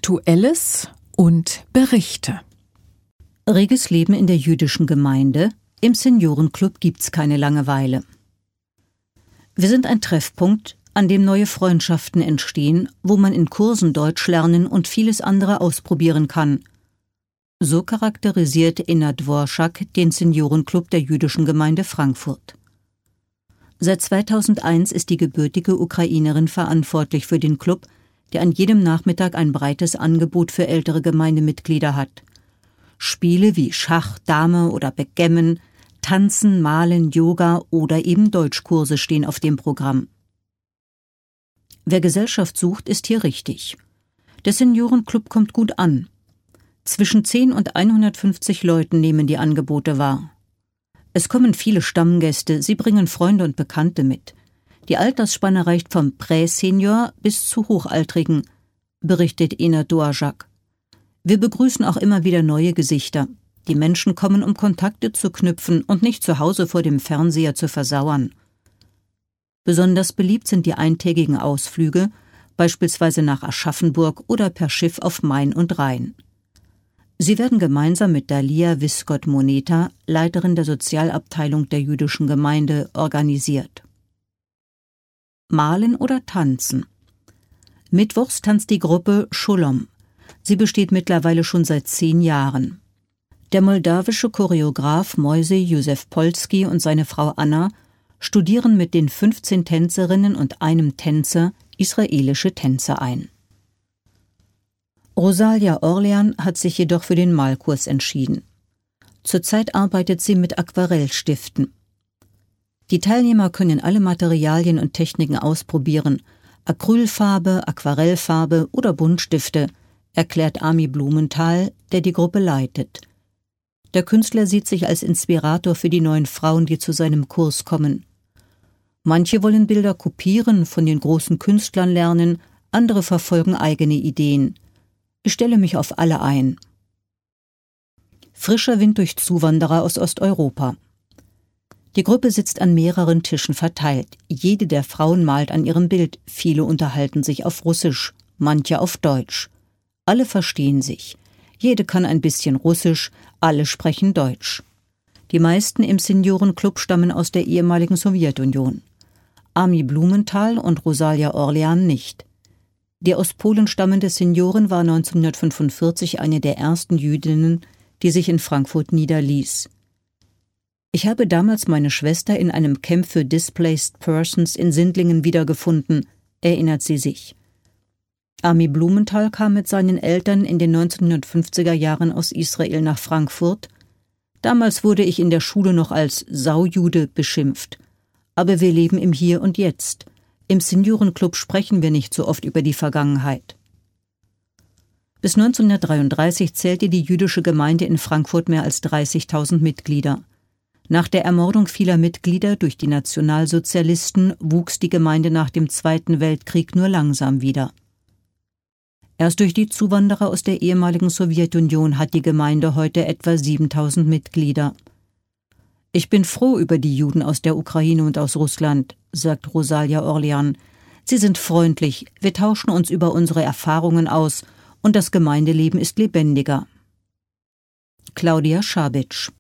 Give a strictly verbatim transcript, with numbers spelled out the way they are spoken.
Aktuelles und Berichte. Reges Leben in der jüdischen Gemeinde. Im Seniorenclub gibt's keine Langeweile. Wir sind ein Treffpunkt, an dem neue Freundschaften entstehen, wo man in Kursen Deutsch lernen und vieles andere ausprobieren kann. So charakterisiert Inna Dworschak den Seniorenclub der jüdischen Gemeinde Frankfurt. Seit zweitausendeins ist die gebürtige Ukrainerin verantwortlich für den Club, der an jedem Nachmittag ein breites Angebot für ältere Gemeindemitglieder hat. Spiele wie Schach, Dame oder Backgammon, Tanzen, Malen, Yoga oder eben Deutschkurse stehen auf dem Programm. Wer Gesellschaft sucht, ist hier richtig. Der Seniorenclub kommt gut an. Zwischen zehn und hundertfünfzig Leuten nehmen die Angebote wahr. Es kommen viele Stammgäste, sie bringen Freunde und Bekannte mit. Die Altersspanne reicht vom Prä-Senior bis zu Hochaltrigen, berichtet Inna Dworschak. Wir begrüßen auch immer wieder neue Gesichter. Die Menschen kommen, um Kontakte zu knüpfen und nicht zu Hause vor dem Fernseher zu versauern. Besonders beliebt sind die eintägigen Ausflüge, beispielsweise nach Aschaffenburg oder per Schiff auf Main und Rhein. Sie werden gemeinsam mit Dalia Wiskott-Moneta, Leiterin der Sozialabteilung der jüdischen Gemeinde, organisiert. Malen oder tanzen. Mittwochs tanzt die Gruppe Sholom. Sie besteht mittlerweile schon seit zehn Jahren. Der moldawische Choreograf Moise Josef Polski und seine Frau Anna studieren mit den fünfzehn Tänzerinnen und einem Tänzer israelische Tänze ein. Rosalia Orlean hat sich jedoch für den Malkurs entschieden. Zurzeit arbeitet sie mit Aquarellstiften. Die Teilnehmer können alle Materialien und Techniken ausprobieren, Acrylfarbe, Aquarellfarbe oder Buntstifte, erklärt Ami Blumenthal, der die Gruppe leitet. Der Künstler sieht sich als Inspirator für die neuen Frauen, die zu seinem Kurs kommen. Manche wollen Bilder kopieren, von den großen Künstlern lernen, andere verfolgen eigene Ideen. Ich stelle mich auf alle ein. Frischer Wind durch Zuwanderer aus Osteuropa. Die Gruppe sitzt an mehreren Tischen verteilt. Jede der Frauen malt an ihrem Bild. Viele unterhalten sich auf Russisch, manche auf Deutsch. Alle verstehen sich. Jede kann ein bisschen Russisch, alle sprechen Deutsch. Die meisten im Seniorenclub stammen aus der ehemaligen Sowjetunion. Ami Blumenthal und Rosalia Orlean nicht. Die aus Polen stammende Seniorin war neunzehnhundertfünfundvierzig eine der ersten Jüdinnen, die sich in Frankfurt niederließ. Ich habe damals meine Schwester in einem Camp für Displaced Persons in Sindlingen wiedergefunden, erinnert sie sich. Ami Blumenthal kam mit seinen Eltern in den neunzehnhundertfünfziger Jahren aus Israel nach Frankfurt. Damals wurde ich in der Schule noch als Saujude beschimpft. Aber wir leben im Hier und Jetzt. Im Seniorenclub sprechen wir nicht so oft über die Vergangenheit. Bis neunzehnhundertdreiunddreißig zählte die jüdische Gemeinde in Frankfurt mehr als dreißigtausend Mitglieder. Nach der Ermordung vieler Mitglieder durch die Nationalsozialisten wuchs die Gemeinde nach dem Zweiten Weltkrieg nur langsam wieder. Erst durch die Zuwanderer aus der ehemaligen Sowjetunion hat die Gemeinde heute etwa siebentausend Mitglieder. Ich bin froh über die Juden aus der Ukraine und aus Russland, sagt Rosalia Orlean. Sie sind freundlich, wir tauschen uns über unsere Erfahrungen aus und das Gemeindeleben ist lebendiger. Claudia Schabitsch.